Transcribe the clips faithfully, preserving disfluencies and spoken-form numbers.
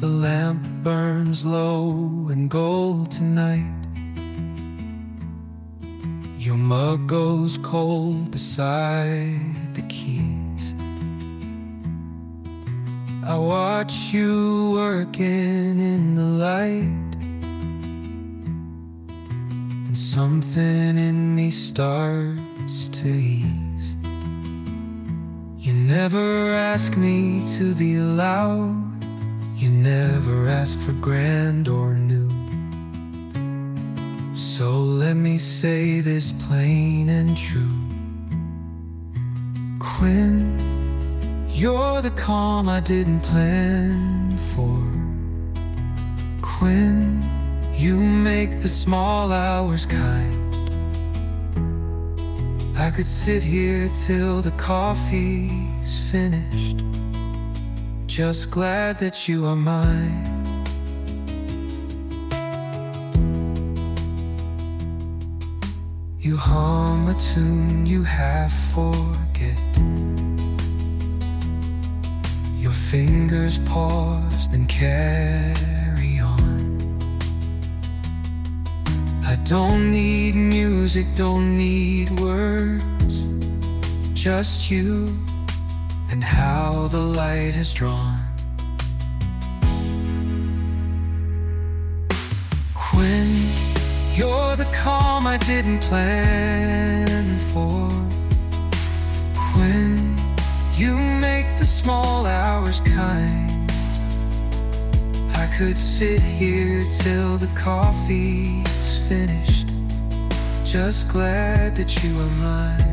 The lamp burns low in gold tonight. Your mug goes cold beside the keys. I watch you working in the light, and something in me starts to ease. You never ask me to be loud. You never ask for grand or new. So let me say this plain and true. Quinn, you're the calm I didn't plan for. Quinn, you make the small hours kind. I could sit here till the coffee's finished, just glad that you are mine. You hum a tune you half forget. Your fingers pause, then carry on. I don't need music, don't need words, just you and how the light is drawn. Quinn, you're the calm I didn't plan for. Quinn, you make the small hours kind. I could sit here till the coffee's finished, just glad that you are mine.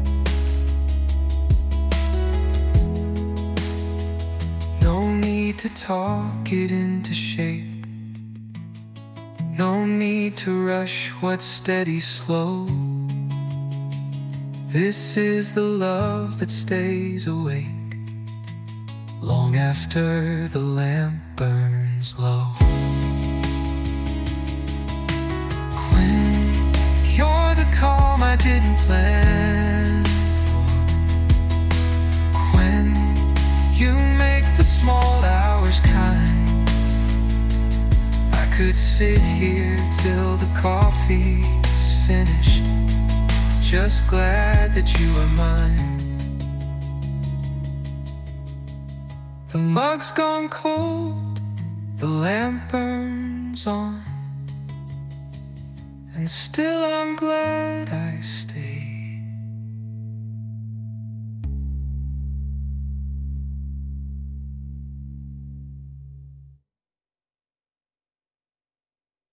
No need to talk it into shape. No need to rush what's steady slow. This is the love that stays awake long after the lamp burns low. When you're the calm I didn't plan for. When you make the small hours kind. I could sit here till the coffee's finished, just glad that you are mine. The mug's gone cold, the lamp burns on, and still I'm glad I stayed.